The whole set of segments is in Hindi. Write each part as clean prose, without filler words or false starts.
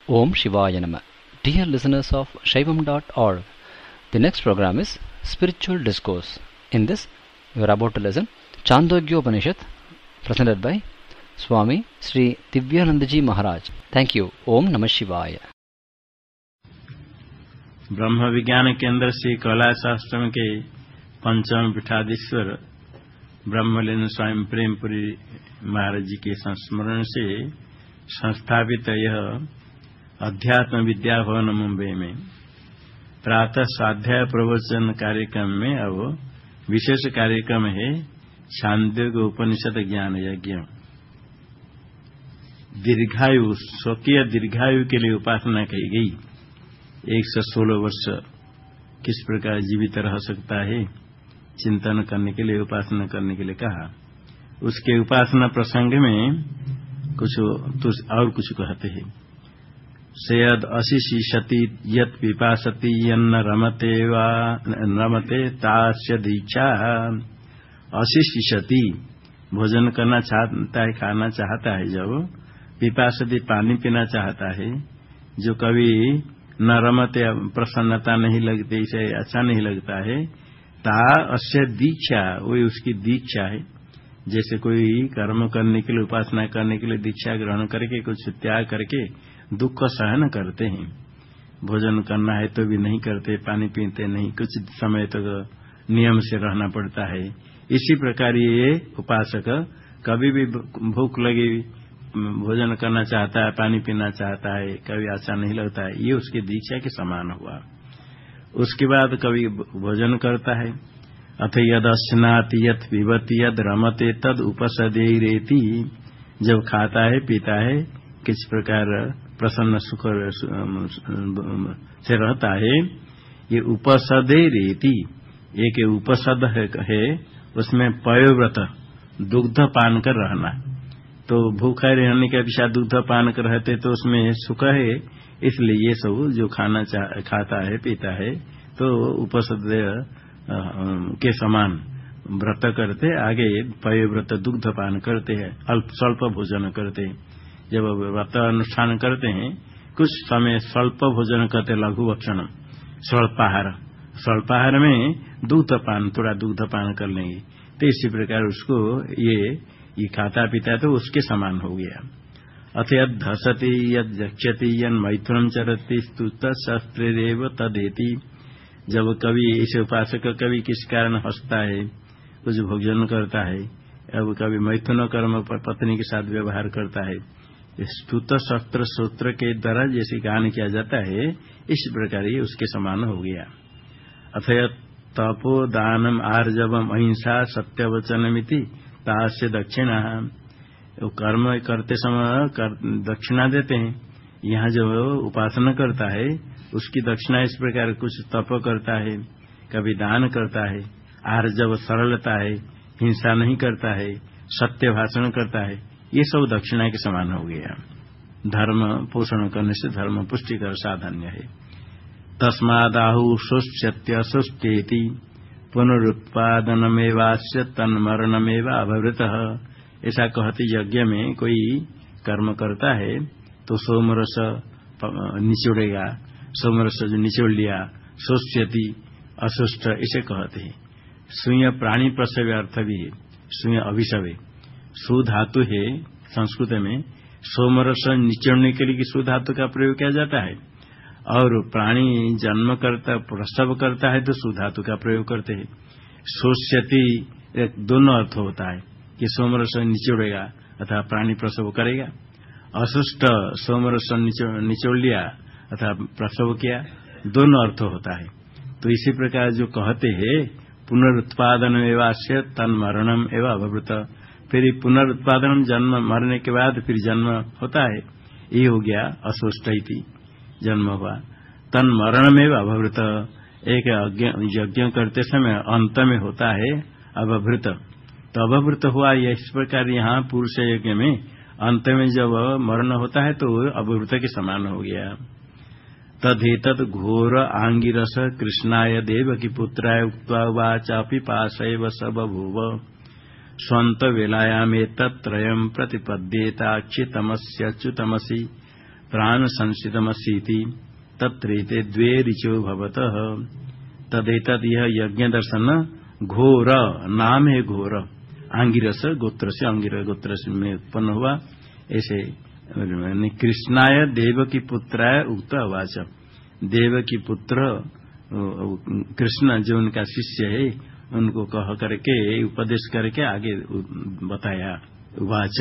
Om Shivaya Nama. Dear listeners of Shaivam.org, the next program is Spiritual Discourse. In this, we are about to listen Chandogya Upanishad, presented by Swami Sri Divyanandaji Maharaj. Thank you. Om Namah Shivaya. ब्रह्म विज्ञान केंद्र श्री कैलाश आश्रम के पंचम पीठाधीश्वर ब्रह्मलीन स्वामी प्रेमपुरी महाराज जी के संस्मरण से संस्थापित यह अध्यात्म विद्या भवन मुंबई में प्रातः स्वाध्याय प्रवचन कार्यक्रम में अब विशेष कार्यक्रम है छांदोग्य उपनिषद ज्ञान यज्ञ। दीर्घायु स्वकीय दीर्घायु के लिए उपासना की गई। 116 वर्ष किस प्रकार जीवित रह सकता है, चिंतन करने के लिए, उपासना करने के लिए कहा। उसके उपासना प्रसंग में कुछ कहते हैं। सेयद अशिशिषति यत् पिपासति यन्न रमते वा रमते तास्य दीक्षा। अशिशिषति भोजन करना चाहता है, खाना चाहता है, जब पिपासति पानी पीना चाहता है, जो कभी न रमते प्रसन्नता नहीं लगती, इसे अच्छा नहीं लगता है, ता अस्य दीक्षा, वही उसकी दीक्षा है। जैसे कोई कर्म करने के लिए, उपासना करने के लिए दीक्षा ग्रहण करके कुछ त्याग करके दुख सहन करते हैं। भोजन करना है तो भी नहीं करते, पानी पीते नहीं, कुछ समय तक नियम से रहना पड़ता है। इसी प्रकार ये उपासक कभी भी भूख लगी भोजन करना चाहता है, पानी पीना चाहता है, कभी अच्छा नहीं लगता है, ये उसकी दीक्षा के समान हुआ। उसके बाद कभी भोजन करता है। अथ यद स्नाति यद पिबति यद रमते तद उपसदे रेति। जब खाता है, पीता है, किस प्रकार प्रसन्न सुख से रहता है, ये उपसदे रेति। एक उपसद है, उसमें पयोव्रत दुग्ध पान कर रहना। तो भूखा रहने के अपेक्षा दुग्ध पान कर रहते तो उसमें सुख है, इसलिए ये सब जो खाता है, पीता है, तो उपसद के समान व्रत करते। आगे पयोव्रत दुग्ध पान करते हैं, स्वल्प भोजन करते हैं। जब व्रत अनुष्ठान करते हैं, कुछ समय स्वल्प भोजन करते, लघु भक्षण, स्वल्पाहार में दुग्ध पान, थोड़ा दुग्ध पान कर लेंगे। तो इसी प्रकार उसको ये खाता पीता है तो उसके समान हो गया। अथ यद धसति यद जक्षति यन मैथुनम चरति स्तुत शस्त्रेव तदेति। जब कभी इसे उपासक कभी किस कारण हंसता है, कुछ भोजन करता है, अब कभी मैथुन कर्म पर पत्नी के साथ व्यवहार करता है, स्तुत शस्त्र सूत्र के द्वारा जैसे गान किया जाता है, इस प्रकार ही उसके समान हो गया। अथ तपो दानम आर्जवम अहिंसा सत्यवचनमिति तास्य दक्षिणा। कर्म करते समय दक्षिणा देते हैं। यहाँ जो उपासना करता है उसकी दक्षिणा इस प्रकार, कुछ तप करता है, कभी दान करता है, आर्जव सरलता है, हिंसा नहीं करता है, सत्य भाषण करता है, ये सब दक्षिणा के समान हो गया। धर्म पोषण करने से धर्म पुष्टिकर साधन्य है। तस्मादाहु सुष्यत्य सुष्टेति पुनरुत्पादनमेवास्य तन्मरणमेव अभवृतः। ऐसा कहते यज्ञ में कोई कर्म करता है तो सोमरस निचोड़ेगा, सोमरस जो निचोड़ लिया, सुष्यति असुष्ट, इसे कहते हैं। सुय प्राणी प्रसव अर्थ भी है, सुय अभिषव है, सु धातु है संस्कृत में। सोमरस निचोड़ने के लिए सु धातु का प्रयोग किया जाता है, और प्राणी जन्म करता, प्रसव करता है तो सु धातु का प्रयोग करते हैं। सोष्यति दोनों अर्थ होता है कि सोमरस निचोड़ेगा अथवा प्राणी प्रसव करेगा। असुष्ट सोमरस निचोड़ लिया अथवा प्रसव किया, दोनों अर्थ होता है। तो इसी प्रकार जो कहते हैं पुनरुत्पादन एवास्य तन्मरणम एवं अभवृत, फिर पुनरुत्पादन जन्म, मरने के बाद फिर जन्म होता है, ये हो गया असुष्ट जन्म हुआ। तन्मरण में अभवृत, एक यज्ञ करते समय अंत में होता है अभवृत, तो अभवृत हुआ। इस प्रकार यहाँ पुरुष यज्ञ में अंत में जब मरण होता है तो अभवृत के समान हो गया। तदेतद घोर आंगिरस कृष्णाय देवकी पुत्राय उक्त्वा वाचापि पाशैव स बभूव स्वंत वेलायामेतत् त्रयम् प्रतिपद्येताच्युतमस्यच्युतमसि प्राण संसितमसीति तत्रेते द्वे ऋचो भवतः तदेतत् यह यज्ञ दर्शन घोर नाम है घोर आंगिरस गोत्र से अंगिरस गोत्र में उत्पन्न हुआ ऐसे कृष्णाय देवकी पुत्राय उक्त अवाच देवकी पुत्र कृष्ण जो उनका शिष्य है उनको कह करके उपदेश करके आगे बताया उवाच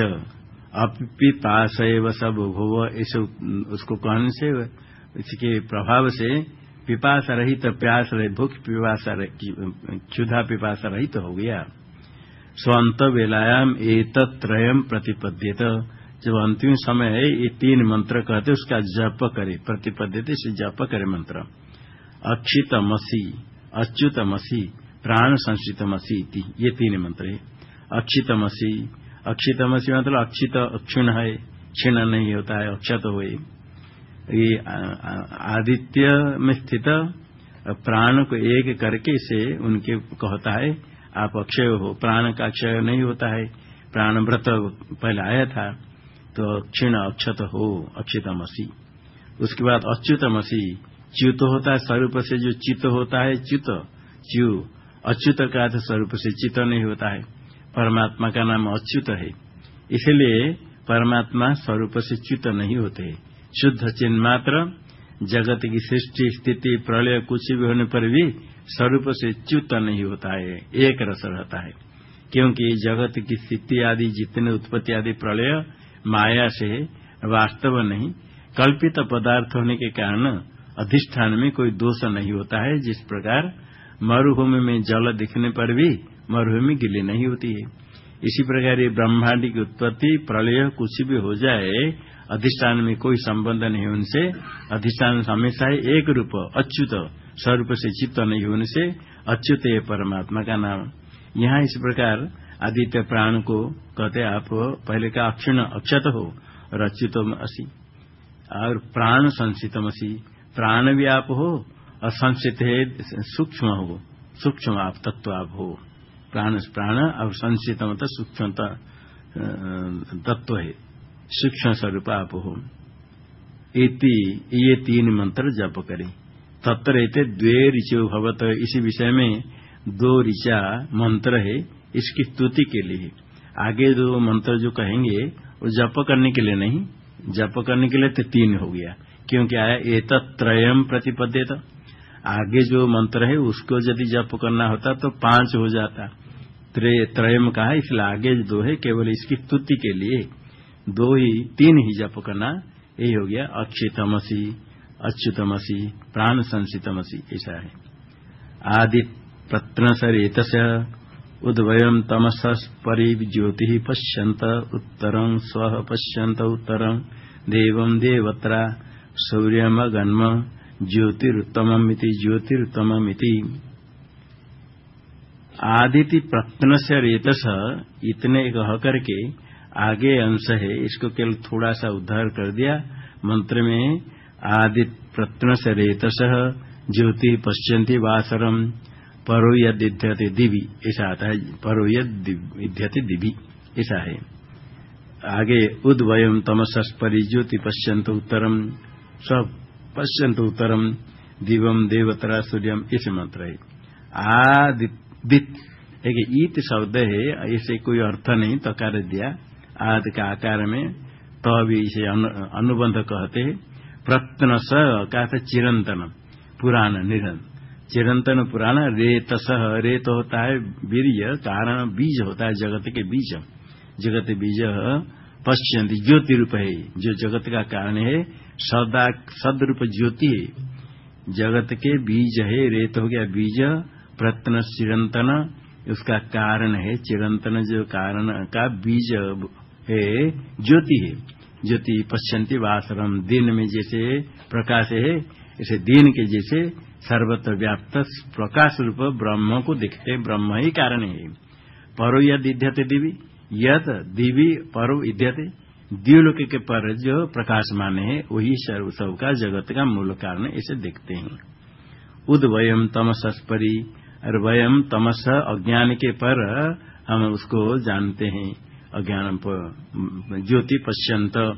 अपिपास एव सब भुव ऐसे उसको कहने से इसके प्रभाव से पिपासा रहित प्यास रहित भूख पिपासा क्षुधा पिपासा रहित हो गया। स्वांत वेलायाम एतत्रयम् प्रतिपद्येत जब अंतिम समय है ये तीन मंत्र कहते उसका जप करे प्रतिपद्यते से जप करे मंत्र अक्षितमसि अच्युतमसि प्राण संसितमसि ये तीन मंत्र है। अक्षितमसि अक्षितमसि मतलब अक्षित क्षीण है क्षीण नहीं होता है अक्षत हुए ये आदित्य में स्थित प्राण को एक करके से उनके कहता है आप अक्षय हो प्राण का अक्षय नहीं होता है प्राण व्रत पहले आया था तो क्षीण अक्षत हो अक्षितमसि। उसके बाद अच्युतमसि च्युत होता है स्वरूप से जो चित्त होता है च्युत च्यू अच्युत का अर्थ स्वरूप से चित्त नहीं होता है परमात्मा का नाम अच्युत है इसलिए परमात्मा स्वरूप से च्युत नहीं होते शुद्ध चिन्ह मात्र जगत की सृष्टि स्थिति प्रलय कुछ भी होने पर भी स्वरूप से च्युत नहीं होता है एक रस रहता है क्योंकि जगत की स्थिति आदि जितने उत्पत्ति आदि प्रलय माया से वास्तव नहीं कल्पित पदार्थ होने के कारण अधिष्ठान में कोई दोष नहीं होता है। जिस प्रकार मरुभूमि में जल दिखने पर भी मरुभूमि गीली नहीं होती है इसी प्रकार ये ब्रह्मांड की उत्पत्ति प्रलय कुछ भी हो जाए अधिष्ठान में कोई संबंध नहीं उनसे अधिष्ठान हमेशा एक रूप अच्युत स्वरूप से चित्त नहीं होने से अच्युत है परमात्मा का नाम। यहाँ इस प्रकार आदित्य प्राण को कहते आप पहले का अक्षीण अक्षत हो और अच्युतम असी और प्राण संसितमसी प्राण भी आप हो और संसित है सूक्ष्म हो सूक्ष्म आप तत्व आप हो प्राण प्राण और संसित मतलब सूक्ष्म तत्व है सूक्ष्म स्वरूप आप हो इति ये तीन मंत्र जप करें। तत्र एते द्वे ऋचो भवत इसी विषय में दो ऋचा मंत्र है इसकी स्तुति के लिए आगे दो मंत्र जो कहेंगे वो जप करने के लिए नहीं जप करने के लिए तो तीन हो गया क्योंकि आया एतत्रयम् प्रतिपद्येत आगे जो मंत्र है उसको यदि जप करना होता तो 5 हो जाता त्रयम् कहा इसलिए आगे दो है केवल इसकी स्तुति के लिए तीन ही जप करना यही हो गया अक्षितमसि अच्युतमसि प्राण संसितमसि ऐसा है। आदि प्रत्नसरेतस्य उद्वयम् तमसः परिज्योतिः पश्यन्त उत्तरं स्वः पश्यन्त उत्तरं देवं देवत्रा सूर्यमगन्म ज्योतिरुत्तममिति आदिति प्रत्न से रेतस इतने कह करके आगे अंश है इसको केवल थोड़ा सा उद्धार कर दिया मंत्र में आदि प्रत्न से रेतस ज्योति पश्यन्ति वासरम परो यद्यते दिवि ऐसा आता है परो यद्यते दिवि ऐसा है। आगे उद्वयम् तमसः परिज्योति पश्यन्त उत्तरम सब पश्यन्त उत्तरम दिवम देवतरा सूर्यम ऐसे मंत्र है। आदित एक ईत शब्द है ऐसे कोई अर्थ नहीं तकार दिया आदि का आकार में तो भी इसे अनुबंध कहते हैं। प्रत्न स का चिरंतन पुराण निरंतर चिरंतन पुराण रेतस रेत होता है वीर्य कारण बीज होता है जगत के बीज जगत बीज पश्यन्ति ज्योति रूप है जो जगत का कारण है सदा सदरूप ज्योति है जगत के बीज है रेत हो गया बीज प्रत्न चिरंतन उसका कारण है चिरंतन जो कारण का बीज है ज्योति है ज्योति पश्यन्ति वासरम दिन में जैसे प्रकाश है ऐसे दिन के जैसे सर्वत्र व्याप्त प्रकाश रूप ब्रह्म को देखते ब्रह्म ही कारण है। परो यद इध्यते दिवी यद दिवी परो इध्यते द्व्युलोक के पर जो प्रकाशमान है वही सर्व सबका जगत का मूल कारण ऐसे देखते हैं। उद्वयम् तमसः परि और वयम तमस अज्ञान के पर हम उसको जानते हैं अज्ञान ज्योति पश्यन्त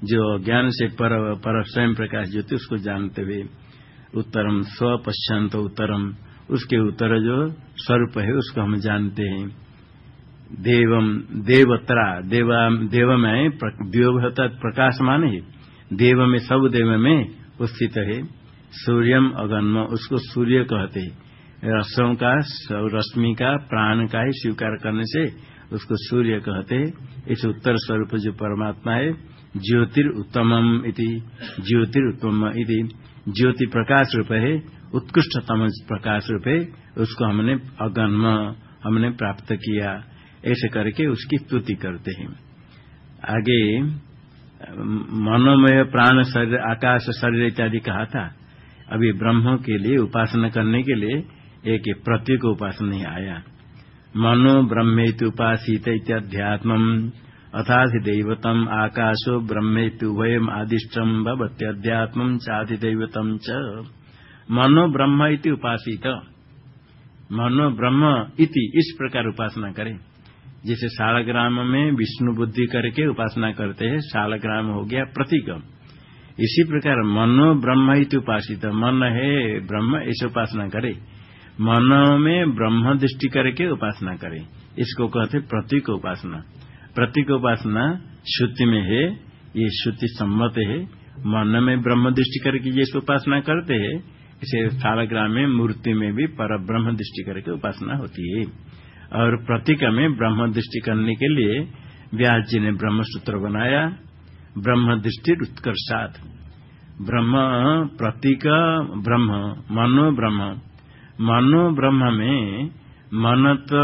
जो ज्ञान से पर स्वयं प्रकाश ज्योति उसको जानते हुए, उत्तरम स्व पश्चात उत्तरम, उसके उत्तर जो स्वरूप है उसको हम जानते हैं। देवम देवत्रा, देव में देव होता प्रकाशमान है, देव में सब देव में स्थित है। सूर्यम अगन्म, उसको सूर्य कहते हैं। रसों का, रश्मि का, प्राण का ही स्वीकार करने से उसको सूर्य कहते हैं। इस उत्तर स्वरूप जो परमात्मा है, ज्योतिरुत्तमम इति, ज्योतिरुत्तम इति, ज्योति प्रकाश रूप है, उत्कृष्टतम प्रकाश रूप है, उसको हमने अगन्म, हमने प्राप्त किया, ऐसे करके उसकी स्तुति करते हैं। आगे मनोमय प्राण शरीर आकाश शरीर इत्यादि कहा था। अभी ब्रह्म के लिए उपासना करने के लिए एक प्रतीक उपासना नहीं आया। मनो ब्रह्मेति उपासित इत्याध्यात्मम अथाधिदैवतम आकाशो ब्रह्मेति उभयम आदिष्टम भवत्यध्यात्मम चाधिदैवतम च। मनो ब्रह्म इति उपासित, मनो ब्रह्म इति, इस प्रकार उपासना करें। जैसे शालग्राम में विष्णु बुद्धि करके उपासना करते हैं, शालग्राम हो गया प्रतीक। इसी प्रकार मनो ब्रह्म इति उपासित, मन है ब्रह्म, ऐसे उपासना करे। मन में ब्रह्म दृष्टि करके उपासना करे, इसको कहते प्रतीक उपासना। प्रतीक उपासना श्रुति में है, ये श्रुति सम्मत है। मन में ब्रह्म दृष्टि करके जैसे उपासना करते हैं, इसे शालग्राम में मूर्ति में भी पर ब्रह्म दृष्टि करके उपासना होती है। और प्रतीक में ब्रह्म दृष्टि करने के लिए व्यास जी ने ब्रह्म सूत्र बनाया, ब्रह्म दृष्टि उत्कर्षात्। ब्रह्म प्रतीक ब्रह्म, मनो ब्रह्म, मनो ब्रह्म में मन तो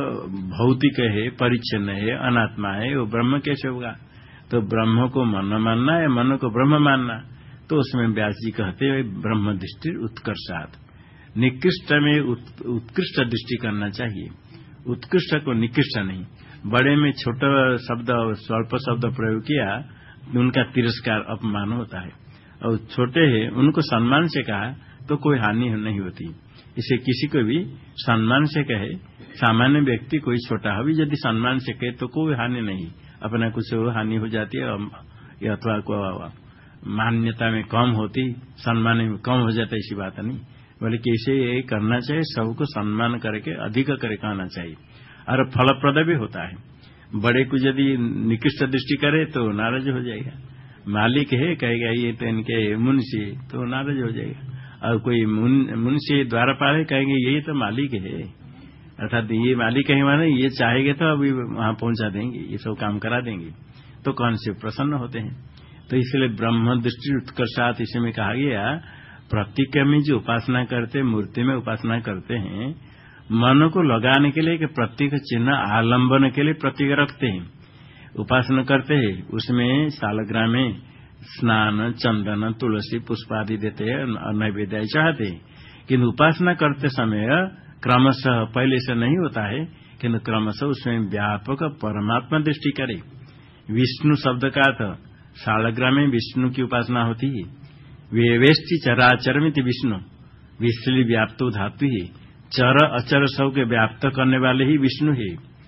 भौतिक है, परिच्छिन्न है, अनात्मा है, वो ब्रह्म कैसे होगा? तो ब्रह्म को मन मानना है, मन को ब्रह्म मानना, तो उसमें व्यास जी कहते हैं ब्रह्म दृष्टि उत्कर्षात्। निकृष्ट में उत्कृष्ट दृष्टि करना चाहिए, उत्कृष्ट को निकृष्ट नहीं। बड़े में छोटा शब्द, स्वल्प शब्द प्रयोग किया, उनका तिरस्कार अपमान होता है, और छोटे हैं उनको सम्मान से कहा तो कोई हानि नहीं होती। इसे किसी को भी सम्मान से कहे, सामान्य व्यक्ति कोई छोटा हो भी यदि सम्मान से कहे तो कोई हानि नहीं, अपना कुछ हानि हो जाती है, अथवा को मान्यता में कम होती, सम्मान में कम हो जाता, ऐसी बात नहीं। बल्कि इसे करना चाहिए, सबको सम्मान करके अधिक करके कहना चाहिए, और फलप्रद भी होता है। बड़े को यदि निकृष्ट दृष्टि करे तो नाराज हो जाएगा, मालिक है कहेगा ये तो इनके मुंशी, तो नाराज हो जाएगा। और कोई मुंशी द्वारपाल है कहेंगे ये तो मालिक है, अर्थात ये मालिक है माने ये चाहेंगे तो अभी वहां पहुंचा देंगे, ये सब काम करा देंगे, तो कौन से प्रसन्न होते हैं। तो इसलिए ब्रह्म दृष्टि उत्कर्षात् इसमें कहा गया, प्रतीक में जो उपासना करते, मूर्ति में उपासना करते हैं, मन को लगाने के लिए कि प्रतीक चिन्ह आलंबन के लिए प्रतीक रखते हैं, उपासना करते हैं। उसमें शालग्राम में स्नान, चंदन, तुलसी, पुष्प आदि देते हैं और नैवेद्य चाहते हैं, किन्तु उपासना करते समय क्रमशः पहले से नहीं होता है, किन्तु क्रमशः उसमें व्यापक परमात्मा दृष्टि करे। विष्णु शब्द का अर्थ शालग्राम में विष्णु की उपासना होती है। वेवेष्टि चराचरमिति विष्णु, विष्णु व्याप्त धातु है, चर अचर सब के व्याप्त करने वाले ही विष्णु है।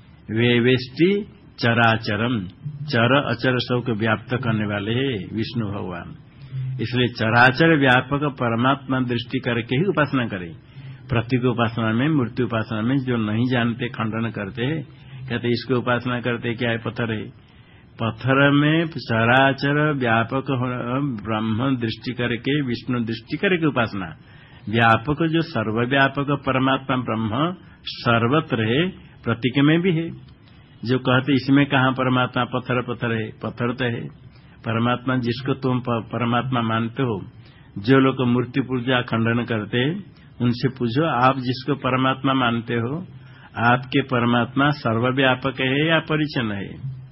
वेवेष्टि चराचरम, चर अचर सब को व्याप्त करने वाले है विष्णु भगवान। इसलिए चराचर व्यापक परमात्मा दृष्टि करके ही उपासना करें। प्रतीक उपासना में, मूर्ति उपासना में जो नहीं जानते खंडन करते हैं, कहते इसको उपासना करते क्या है, पत्थर है, पत्थर में चराचर व्यापक ब्रह्म दृष्टि करके, विष्णु दृष्टि करके उपासना। व्यापक जो सर्वव्यापक परमात्मा ब्रह्म सर्वत्र है, प्रतीक में भी है। जो कहते इसमें कहाँ परमात्मा, पत्थर पत्थर है, पत्थर तो है परमात्मा। जिसको तुम परमात्मा मानते हो, जो लोग मूर्ति पूजा खंडन करते उनसे पूछो, आप जिसको परमात्मा मानते हो, आपके परमात्मा सर्वव्यापक है या परिच्छिन्न है?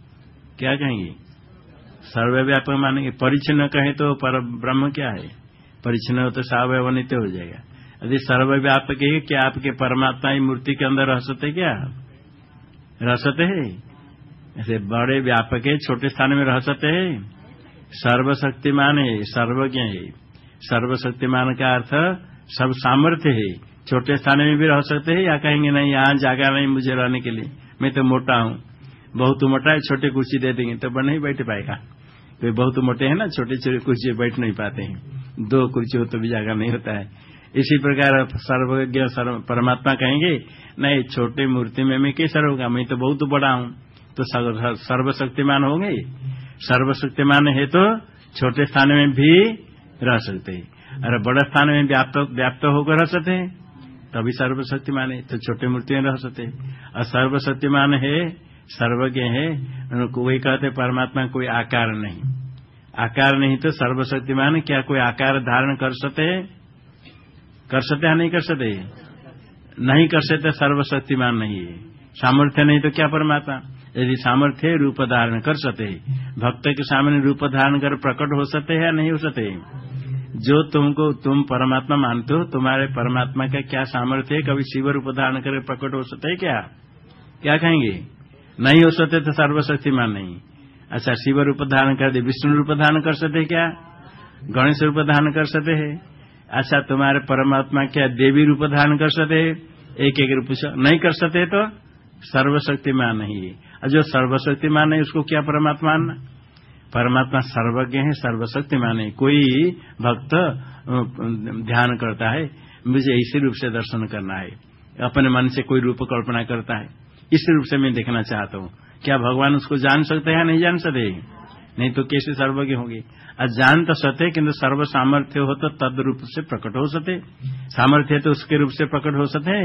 क्या कहेंगे? सर्वव्यापक मानेंगे। परिच्छिन्न कहे तो पर ब्रह्म क्या है? परिच्छिन्न हो तो सावयवनित हो जाएगा। यदि सर्वव्यापक है, क्या आपके परमात्मा ही मूर्ति के अंदर रह सकते? क्या रह सकते है? ऐसे बड़े व्यापक है, छोटे स्थान में रह सकते है? सर्वशक्तिमान है, सर्वज्ञ है। सर्वशक्तिमान का अर्थ सब सामर्थ्य है, छोटे स्थान में भी रह सकते हैं। या कहेंगे नहीं यहाँ जगह नहीं मुझे रहने के लिए, मैं तो मोटा हूँ, बहुत मोटा है, छोटे कुर्सी दे देंगे तो नहीं बैठ पाएगा, कोई बहुत मोटे हैं ना, छोटे छोटे कुर्सी बैठ नहीं पाते हैं, 2 कुर्सी हो तो भी जगह नहीं होता है। इसी प्रकार सर्वज्ञ परमात्मा कहेंगे नहीं, छोटी मूर्ति में मैं कैसा रहूंगा, मैं तो बहुत बड़ा हूं, तो सर्वशक्तिमान होंगे। सर्वशक्तिमान है तो छोटे स्थान में भी रह सकते हैं, और बड़ा स्थान में व्याप्त होकर रह सकते हैं, तभी सर्वशक्तिमान है। तो छोटे मूर्ति में रह सकते हैं, और सर्वशक्तिमान है, सर्वज्ञ है, उनको वही कहते परमात्मा कोई आकार नहीं। आकार नहीं तो सर्वशक्तिमान क्या कोई आकार धारण कर सकते हैं? कर सकते हैं नहीं कर सकते? नहीं कर सकते, सर्वशक्तिमान नहीं है। सामर्थ्य नहीं तो क्या परमात्मा? यदि सामर्थ्य रूप धारण कर सकते, भक्त के सामने रूप धारण कर प्रकट हो सकते हैं या नहीं हो सकते? जो तुम परमात्मा मानते हो, तुम्हारे परमात्मा का क्या सामर्थ्य है? कभी शिव रूप धारण कर प्रकट हो सकते है क्या? क्या कहेंगे? नहीं हो सकते तो सर्वशक्तिमान नहीं। अच्छा, शिव रूप धारण कर दे, विष्णु रूप धारण कर सकते क्या? गणेश रूप धारण कर सकते है? अच्छा, तुम्हारे परमात्मा क्या देवी रूप धारण कर सकते है? एक एक रूप से नहीं कर सकते तो सर्वशक्तिमान नहीं है। और जो सर्वशक्तिमान है उसको क्या परमात्मा मानना? परमात्मा सर्वज्ञ है, सर्वशक्तिमान है। कोई भक्त ध्यान करता है मुझे इसी रूप से दर्शन करना है, अपने मन से कोई रूप कल्पना करता है, इस रूप से मैं देखना चाहता हूँ, क्या भगवान उसको जान सकते हैं या नहीं जान सकते? नहीं तो कैसे सर्वज्ञ होंगे? जान तो सकते, किंतु सर्व सामर्थ्य हो तो तद रूप से प्रकट हो सकते, सामर्थ्य तो उसके रूप से प्रकट हो सकते।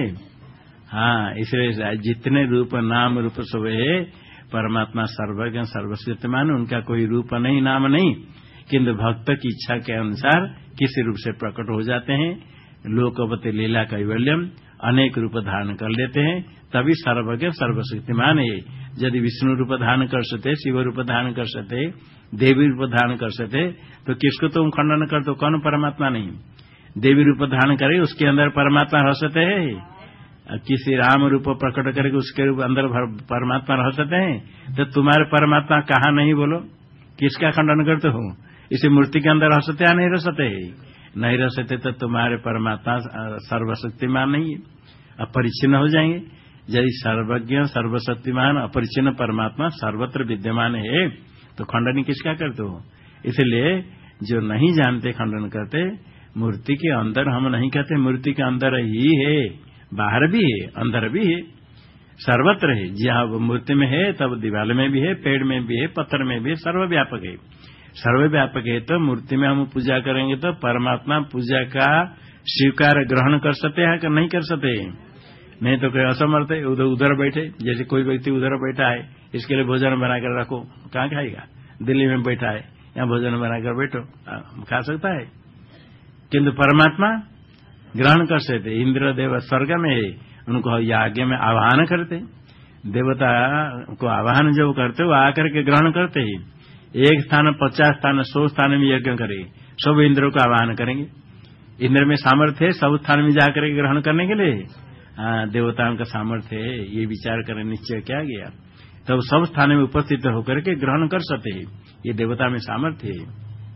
हाँ, इसलिए जितने रूप नाम रूप सब है, परमात्मा सर्वज्ञ सर्वशक्तिमान, उनका कोई रूप नहीं, नाम नहीं, किंतु भक्त की इच्छा के अनुसार किसी रूप से प्रकट हो जाते हैं। लोकवती लीला कैवल्यम, अनेक रूप धारण कर लेते हैं, तभी सर्वज्ञ सर्वशक्तिमान है। यदि विष्णु रूप धारण कर सकते, शिव रूप धारण कर सकते, देवी रूप धारण कर सकते, तो किसको तुम खंडन कर दो? कौन परमात्मा नहीं? देवी रूप धारण करे उसके अंदर परमात्मा रह सकते है, किसी राम रूप प्रकट करके उसके रूप अंदर परमात्मा रह सकते हैं, तो तुम्हारे परमात्मा कहाँ नहीं बोलो? किसका खंडन करते हो? इसी मूर्ति के अंदर रह सकते या नहीं रह सकते? नहीं रह सकते तो तुम्हारे परमात्मा सर्वशक्तिमान नहीं है, अपरिच्छिन्न हो जाएंगे। यदि सर्वज्ञ सर्वशक्तिमान अपरिच्छिन्न परमात्मा सर्वत्र विद्यमान है तो खंडन किसका करते हो? इसलिए जो नहीं जानते खंडन करते। मूर्ति के अंदर हम नहीं कहते, मूर्ति के अंदर ही है, बाहर भी है, अंदर भी है, सर्वत्र है। जहाँ मूर्ति में है तब दीवार में भी है, पेड़ में भी है, पत्थर में भी है, सर्वव्यापक है। सर्वव्यापक है तो मूर्ति में हम पूजा करेंगे तो परमात्मा पूजा का स्वीकार ग्रहण कर सकते हैं कि नहीं कर सकते? नहीं तो कोई असमर्थ है, उधर बैठे, जैसे कोई व्यक्ति उधर बैठा है, इसके लिए भोजन बनाकर रखो, कहाँ खाएगा? दिल्ली में बैठा है, यहाँ भोजन बनाकर बैठो, खा सकता है। किंतु परमात्मा ग्रहण कर सकते। इंद्र देव स्वर्ग में है, उनको यज्ञ में आवाहन करते, देवता को आवाहन जब करते वो आकर के ग्रहण करते ही, एक स्थान 50 स्थान 100 स्थान में यज्ञ करे, सब इंद्रों को आवाहन करेंगे। इंद्र में सामर्थ्य है सब स्थान में जाकर ग्रहण करने के लिए। देवताओं का सामर्थ्य है, ये विचार कर निश्चय किया गया, तब सब स्थान में उपस्थित होकर के ग्रहण कर सकते हैं, ये देवता में सामर्थ्य है।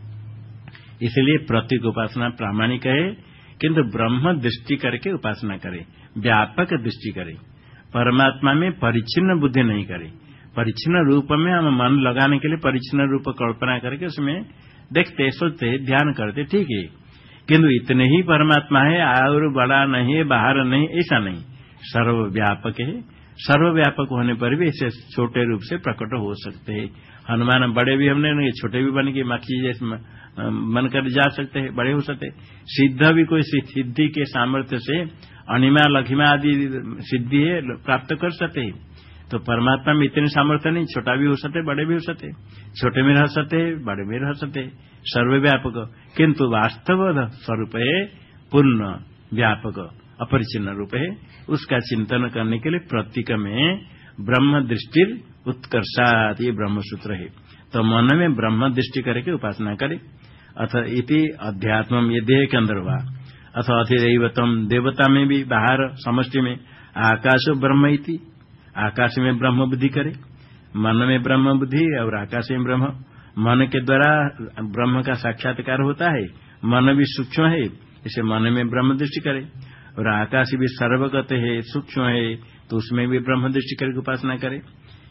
इसलिए प्रतीक उपासना प्रामाणिक है, किंतु ब्रह्म दृष्टि करके उपासना करे, व्यापक दृष्टि करे, परमात्मा में परिच्छिन्न बुद्धि नहीं करे। परिच्छिन्न रूप में हम मन लगाने के लिए परिच्छिन्न रूप कल्पना करके उसमें देखते, सोचते, ध्यान करते, ठीक है, किंतु इतने ही परमात्मा है और बड़ा नहीं है, बाहर नहीं, ऐसा नहीं, सर्वव्यापक है। सर्वव्यापक होने पर भी ऐसे छोटे रूप से प्रकट हो सकते हैं। हनुमान बड़े भी हमने नहीं, छोटे भी बन के मक्खी जैसे मन कर जा सकते हैं, बड़े हो सकते। सिद्ध भी कोई सिद्धि के सामर्थ्य से अनिमा लघिमा आदि सिद्धि है प्राप्त कर सकते हैं। तो परमात्मा में इतने सामर्थ्य नहीं, छोटा भी हो सकते, बड़े भी हो सकते, छोटे में रह सकते, बड़े में रह सकते, सर्वव्यापक, किंतु वास्तव स्वरूप है पूर्ण व्यापक अपरिचिन्न रूप है। उसका चिंतन करने के लिए प्रतीक में ब्रह्म दृष्टि उत्कर्षात, ये ब्रह्म सूत्र है। तो मन में ब्रह्म दृष्टि करके उपासना करे। अथ इति अध्यात्म, ये देह के अंदर हुआ। अथ अधिदैवतम, देवता में भी बाहर समष्टि में आकाश ब्रह्म इति, आकाश में ब्रह्म बुद्धि करे, मन में ब्रह्म बुद्धि और आकाश में ब्रह्म। मन के द्वारा ब्रह्म का साक्षात्कार होता है, मन भी सूक्ष्म है, इसे मन में ब्रह्म दृष्टि करे। और आकाश भी सर्वगत है, सूक्ष्म है, तो उसमें भी ब्रह्म दृष्टि करके उपासना करे।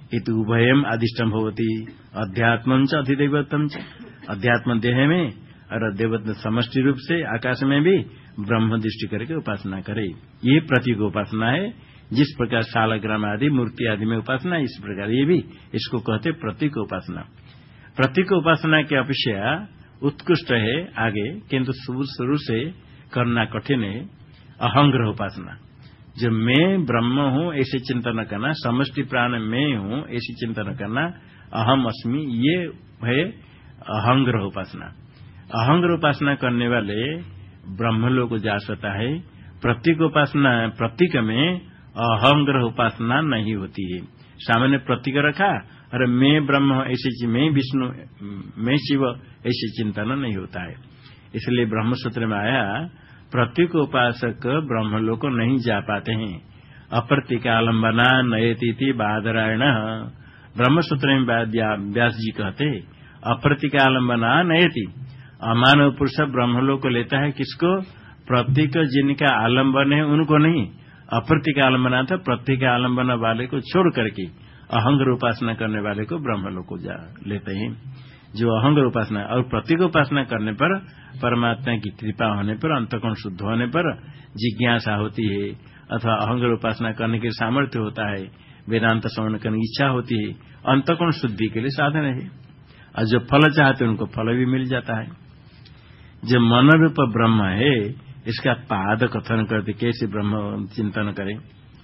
इत उभयम आदिष्टम भवती अध्यात्म च अधिदैवतम च। अध्यात्म देह में और देवत समष्टि रूप से आकाश में भी ब्रह्म दृष्टि करके उपासना करे। ये प्रतीक उपासना है। जिस प्रकार शालग्राम आदि मूर्ति आदि में उपासना, इस प्रकार ये भी इसको कहते प्रतीक उपासना। प्रतीक उपासना की अपेक्षा उत्कृष्ट है आगे, किंतु शुरू से करना कठिन है अहंग्रह उपासना। जो मैं ब्रह्म हूं ऐसे चिंतन करना, समष्टि प्राण मैं हूं ऐसी चिंतन करना, अहम अस्मि, ये है अहंग्रह उपासना। अहंग्रह उपासना करने वाले ब्रह्मलोक को जा सकता है। प्रतीक उपासना, प्रतीक में अहंग्रह उपासना नहीं होती है। सामान्य प्रतीक रखा अरे मैं ब्रह्म ऐसे, मैं विष्णु, मैं शिव ऐसे चिंतन नहीं होता है। इसलिए ब्रह्मसूत्र में आया प्रतीक उपासक ब्रह्मलोक को नहीं जा पाते हैं। अप्रतीकालंबना नयति बादरायण। ब्रह्मसूत्र में व्यास जी कहते अप्रतीकालंबना नयति। अमानव पुरुष ब्रह्मलोक को लेता है किसको? प्रतीक जिनका आलंबन है उनको नहीं। अप्रतीक आलंबना था प्रतीक आलंबन वाले को छोड़ करके अहंग्र उपासना करने वाले को ब्रह्मलोक को जा लेते हैं। जो अहंग्र उपासना और प्रतीक उपासना करने पर परमात्मा की कृपा होने पर, अंतःकरण शुद्ध होने पर जिज्ञासा होती है अथवा अहंग्र उपासना करने के सामर्थ्य होता है, वेदांत श्रवण करने की इच्छा होती है, अंतःकरण शुद्धि के लिए साधन है। और जो फल चाहते हैं उनको फल भी मिल जाता है। जो मन रूप ब्रह्म है इसका पाद कथन करते कैसे ब्रह्म चिंतन करें।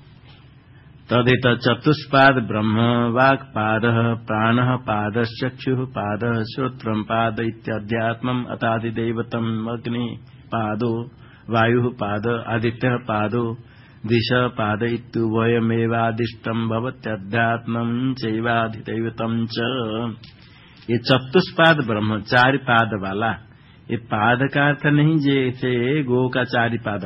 तदेत चतुष्पाद ब्रह्म वाक् पाद प्राण पादश्चक्षु पाद श्रोत्रम पाद इत्याध्यात्मम अतादिदैवतम अग्नि पादो वायु पाद आदित्य पादो दिश पाद इत्युभयमेवादिष्टम भवत्यध्यात्मम चैवाधिदैवतम च। ये चतुष्पाद ब्रह्म, चार पाद वाला, ये पाद का अर्थ नहीं जैसे गो का चारि पाद।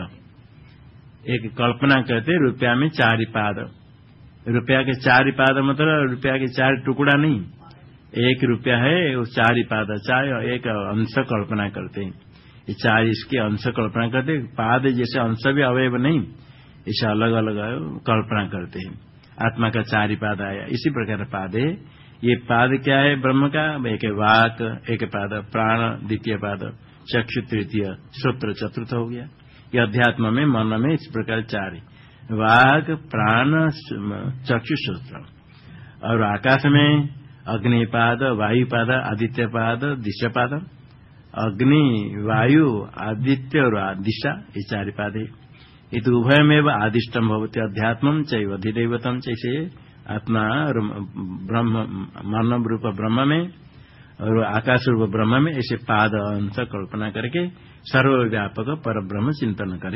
एक कल्पना करते रुपया में चारि पाद, रुपया के चारि पाद मतलब रुपया के चार टुकड़ा नहीं, एक रुपया है वो चारि पाद, चाहे एक अंश कल्पना करते हैं। ये चार इसके अंश कल्पना करते, पाद जैसे अंश भी अवयव नहीं, इसे अलग अलग कल्पना करते हैं। आत्मा का चारि पाद आया, इसी प्रकार पाद है। ये पाद क्या है ब्रह्म का? एक वाक, एक पाद प्राण, द्वितीय पाद चक्षु, तृतीय श्रोत्र, चतुर्थ हो गया। ये अध्यात्म में मन में इस प्रकार चार है, वाक प्राण चक्षु श्रोत्र। और आकाश में अग्निपाद, वायुपाद, आदित्य पाद, दिशा पाद। अग्नि, वायु, आदित्य और दिशा, ये चार पाद है। ये तो उभयमेव आदिष्टम भवति अध्यात्मम चैव अधिदैवतम। जैसे आत्मा और ब्रह्म, मानव रूप ब्रह्म में और आकाश रूप ब्रह्म में ऐसे पाद अंश कल्पना करके सर्वव्यापक पर ब्रह्म चिंतन करे।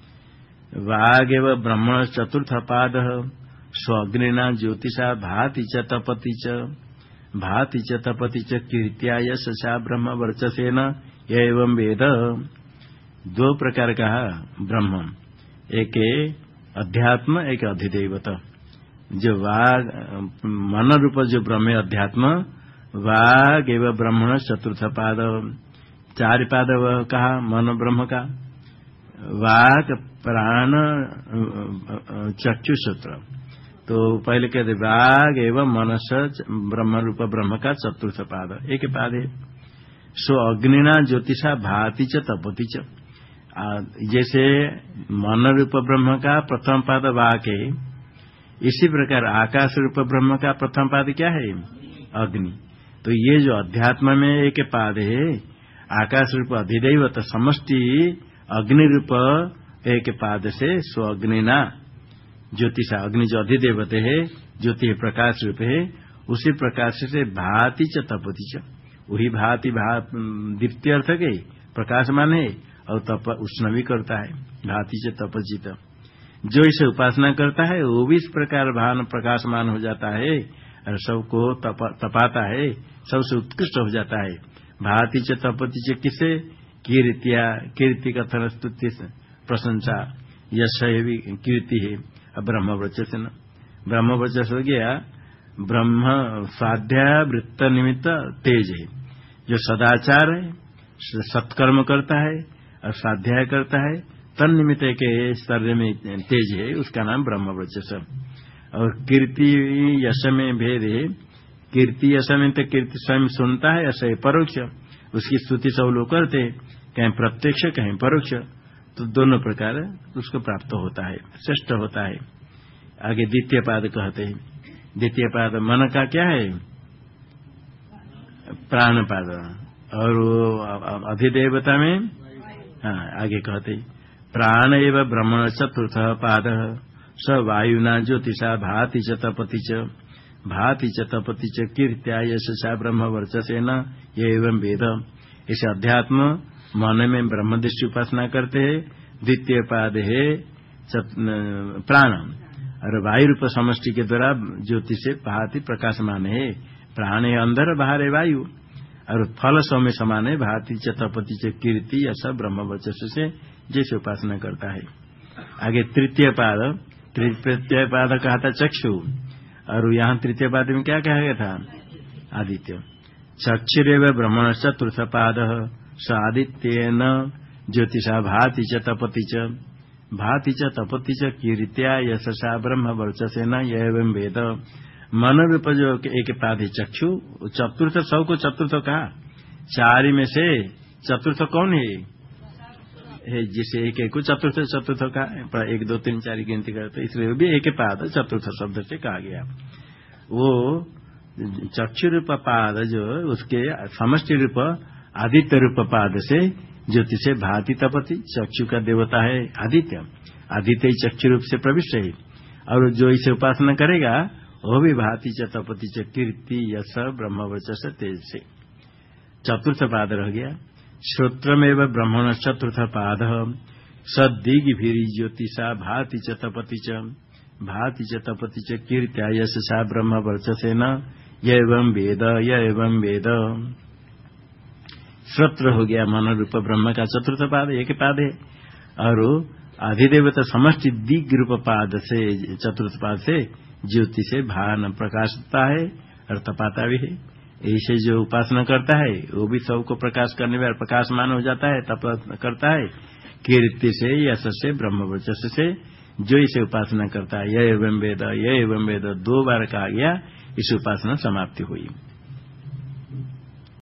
वाग एवं ब्रह्मण चतुर्थ पाद स्वग्निना ज्योतिषा भाति च तपति च, भाति च तपति च कीर्त्या यशसा ब्रह्म वर्चसेन एवं वेद। दो प्रकार का ब्रह्म, एक अध्यात्म, एक अधिदैवत। जो वाग मन रूप जो ब्रह्म अध्यात्म, वाग एवं ब्रह्मण चतुर्थ पाद, चार पाद कहा मन ब्रह्म का, वाग प्राण चक्षु सूत्र। तो पहले कहते वाग एवं मनस ब्रह्म रूप ब्रह्म का चतुर्थ पाद, एक पाद है। सो अग्निना ज्योतिषा भाति च तपति च। जैसे मन रूप ब्रह्म का प्रथम पाद वाक है, इसी प्रकार आकाश रूप ब्रह्म का प्रथम पाद क्या है? अग्नि। तो ये जो अध्यात्म में एक पाद है, आकाश रूप अधिदैवत समष्टि अग्नि रूप एक पाद से स्व अग्निना ज्योतिषा, अग्नि जो अधिदेवत है, ज्योति प्रकाश रूप है, उसी प्रकाश से भाति च तपति च। वही भाति द्वितीय अर्थ के प्रकाशमान है और तप उष्ण भी करता है, भाति च तपचित। जो इसे उपासना करता है वो भी इस प्रकार भान प्रकाशमान हो जाता है और सबको तपाता है, सबसे उत्कृष्ट हो जाता है। भाति च तपति च किसे? कीर्तिया, कीर्ति कथन स्तुति प्रशंसा, यश भी कीर्ति है। अब ब्रह्म वर्चस्व, ब्रह्म वर्चस्व हो गया ब्रह्म स्वाध्याय वृत्त निमित्त तेज है। जो सदाचार है, सत्कर्म करता है और स्वाध्याय करता है, तन निमित्त के शरीर में तेज है, उसका नाम ब्रह्म वर्चस्व। और कीर्ति यश में भेद है। कीर्ति यश में तो कीर्ति स्वयं सुनता है, यश है परोक्ष, उसकी स्तुति सब लोग करते, कहीं प्रत्यक्ष कहीं परोक्ष, तो दोनों प्रकार उसको प्राप्त होता है, श्रेष्ठ होता है। आगे द्वितीय पाद कहते हैं। द्वितीय पाद मन का क्या है? प्राण पाद। और अधिदेवता में आगे कहते प्राण एवं ब्रह्मण चतुर्थ पाद स वायुना ज्योतिषा भाति च तपति च भाति च तपति च कीर्त्या यशसा ब्रह्म वर्चसेन एवं वेद। इस अध्यात्म मन में ब्रह्म दृष्टि उपासना करते हैं। द्वितीय पाद है प्राण, और वायु रूप समष्टि के द्वारा ज्योति से भाति प्रकाशमान है। प्राण है अंदर, बाहर है वायु, और फल सौ में समान है। भाति च तपति च कीर्ति ऐसा ब्रह्म वर्चस्व से जैसे उपासना करता है। आगे तृतीय पाद, तृतीय पाद कहा था चक्षु, और यहाँ तृतीय पाद में क्या कहा गया था? आदित्य। चक्षुरेव ब्रह्मण चतुर्थ पाद स आदित्येन ज्योतिषा भाति च तपति च भाति च तपति च कीर्त्या यशसा ब्रह्म वर्चसेन एवं वेद। मन रूप जो एक पाद है चक्षु, चतुर्थ सब को चतुर्थ कहा। चार में से चतुर्थ कौन है? जिसे एक को चतुर्थ चतुर्थ का 1 2 3 4 गिनती करते, इसलिए भी एक पाद चतुर्थ शब्द से कहा गया। वो चक्षु रूप पाद जो उसके समष्टि रूप आदित्य रूप पाद से ज्योति से भाति तपति, चक्षु का देवता है आदित्य, आदित्य ही चक्षु रूप से प्रविष्ट है। और जो इसे उपासना करेगा वो भी भाति च तपति च कीर्ति यश ब्रह्म वर्चस्व तेज से। चतुर्थ पाद रह गया। श्रोत्रमेव ब्रह्मण चतुर्थ पाद सदिग्भिरी ज्योतिषा भाति च तपति च कीर्त्या यशसा ब्रह्म वर्चसेन एवं वेद एवं वेद। श्रोत्र हो गया मन रूप ब्रह्म का चतुर्थ पाद, एक पाद है। और अधिदेवता समष्टि दिग् रूप पाद से चतुर्थ पाद से ज्योति से भान प्रकाशता है और तपाता भी है। ऐसे जो उपासना करता है वो भी सबको प्रकाश करने वाला प्रकाशमान हो जाता है, तप करता है। कीर्ति से यश से ब्रह्म वर्चस्व से जो इसे उपासना करता है। यह एवं वेद 2 बार कहा गया, इस उपासना समाप्ति हुई।